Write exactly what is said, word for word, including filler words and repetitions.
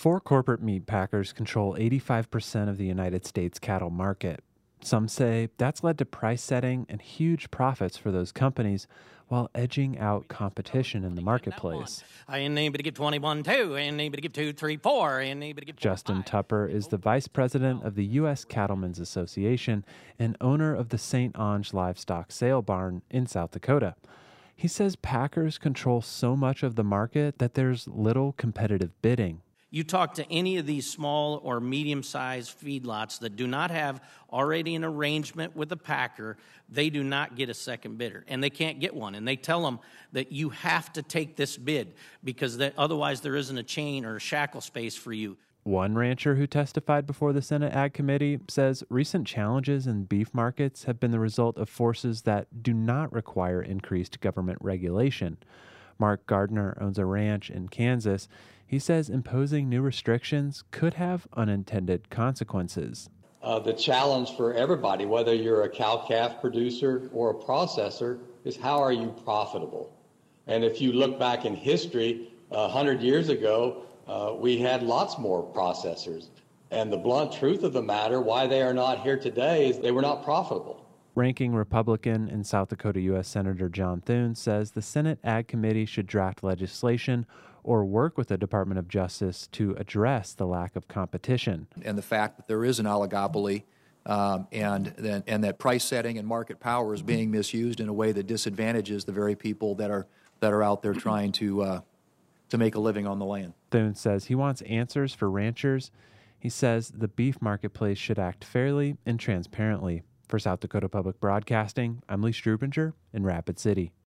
Four corporate meat packers control eighty-five percent of the United States cattle market. Some say that's led to price setting and huge profits for those companies while edging out competition in the marketplace. I ain't able to give twenty-one, two, I ain't able to give two, three, four, I ain't able to give four, Justin five. Tupper is the vice president of the U S Cattlemen's Association and owner of the Saint Onge Livestock Sale Barn in South Dakota. He says packers control so much of the market that there's little competitive bidding. You talk to any of these small or medium-sized feedlots that do not have already an arrangement with a packer, they do not get a second bidder, and they can't get one. And they tell them that you have to take this bid because that, otherwise there isn't a chain or a shackle space for you. One rancher who testified before the Senate Ag Committee says recent challenges in beef markets have been the result of forces that do not require increased government regulation. Mark Gardner owns a ranch in Kansas. He says imposing new restrictions could have unintended consequences. Uh, the challenge for everybody, whether you're a cow-calf producer or a processor, is how are you profitable? And if you look back in history, uh, one hundred years ago, uh, we had lots more processors. And the blunt truth of the matter, why they are not here today, is they were not profitable. Ranking Republican in South Dakota U S Senator John Thune says the Senate Ag Committee should draft legislation or work with the Department of Justice to address the lack of competition. And the fact that there is an oligopoly um, and, that, and that price setting and market power is being misused in a way that disadvantages the very people that are, that are out there trying to, uh, to make a living on the land. Thune says he wants answers for ranchers. He says the beef marketplace should act fairly and transparently. For South Dakota Public Broadcasting, I'm Lee Strubinger in Rapid City.